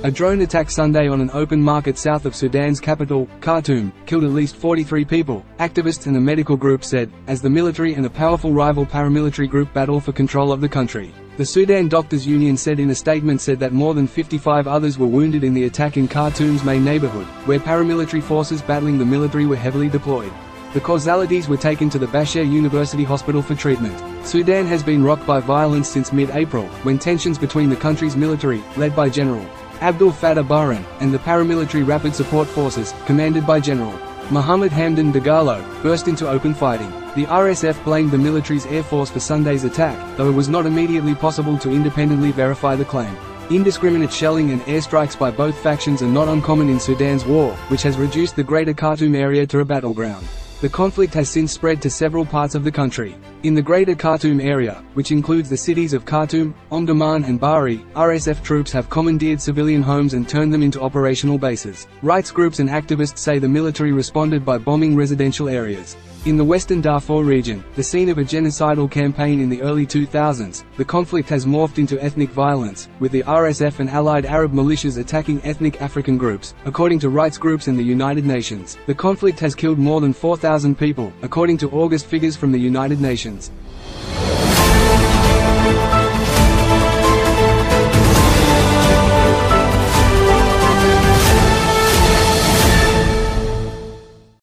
A drone attack Sunday on an open market south of Sudan's capital, Khartoum, killed at least 43 people, activists and a medical group said, as the military and a powerful rival paramilitary group battle for control of the country. The Sudan Doctors Union said in a statement that more than 55 others were wounded in the attack in Khartoum's main neighborhood, where paramilitary forces battling the military were heavily deployed. The causalities were taken to the Bashir University Hospital for treatment. Sudan has been rocked by violence since mid-April, when tensions between the country's military, led by General Abdel Fattah Burhan, and the paramilitary Rapid Support Forces, commanded by General Mohammed Hamdan Dagalo, burst into open fighting. The RSF blamed the military's air force for Sunday's attack, though it was not immediately possible to independently verify the claim. Indiscriminate shelling and airstrikes by both factions are not uncommon in Sudan's war, which has reduced the greater Khartoum area to a battleground. The conflict has since spread to several parts of the country. In the greater Khartoum area, which includes the cities of Khartoum, Omdurman and Bari, RSF troops have commandeered civilian homes and turned them into operational bases. Rights groups and activists say the military responded by bombing residential areas. In the western Darfur region, the scene of a genocidal campaign in the early 2000s, the conflict has morphed into ethnic violence, with the RSF and allied Arab militias attacking ethnic African groups. According to rights groups and the United Nations, the conflict has killed more than 4,000 people, according to August figures from the United Nations.